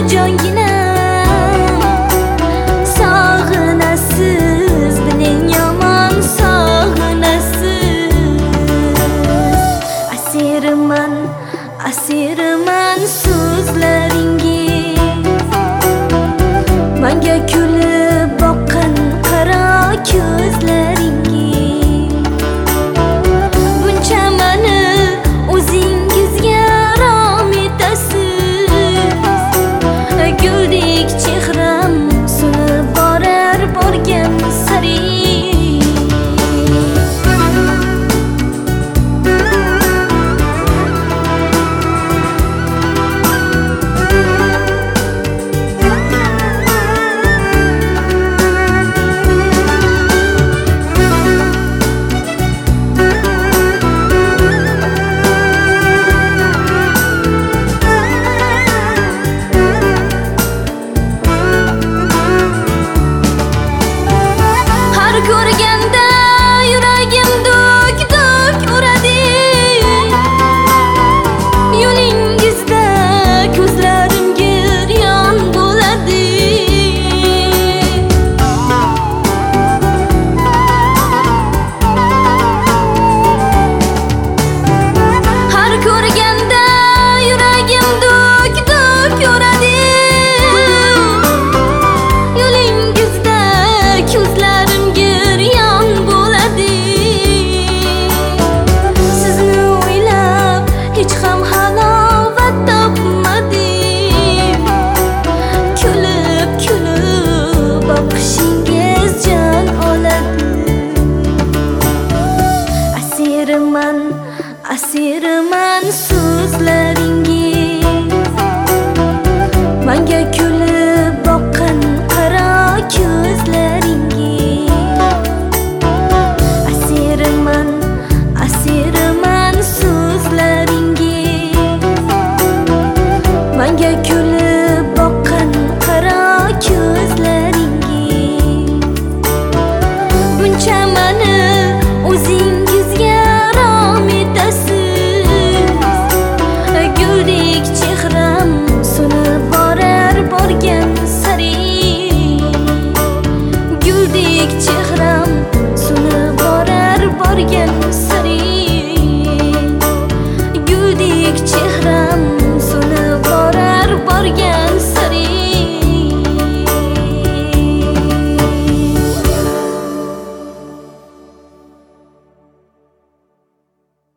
jonginam sog'inasiz, diling yomon sog'inasiz. Asiriman so'zlaringiz, menga kulib boqqan qaro ko'zlaringiz. Buncha meni o'zingizga rom etasiz, guldek chehram so'nib borar borgan sari. Ko'rganda yuragim duk-duk uradi, yo'lingizda ko'zlarim giryon bo'ladi. Har ko'rganda yuragim duk-duk uradi, yo'lingizda ko'zlarim giryon bo'ladi. Sizni o'ylab hech ham halovat topmadim, kulib boqishingiz jon oladi. Asiriman so'zlaringiz, menga kulib boqqan qaro ko'zlaringiz. Asiriman so'zlaringiz, menga kulib boqqan qaro ko'zlaringiz. Buncha meni o'zing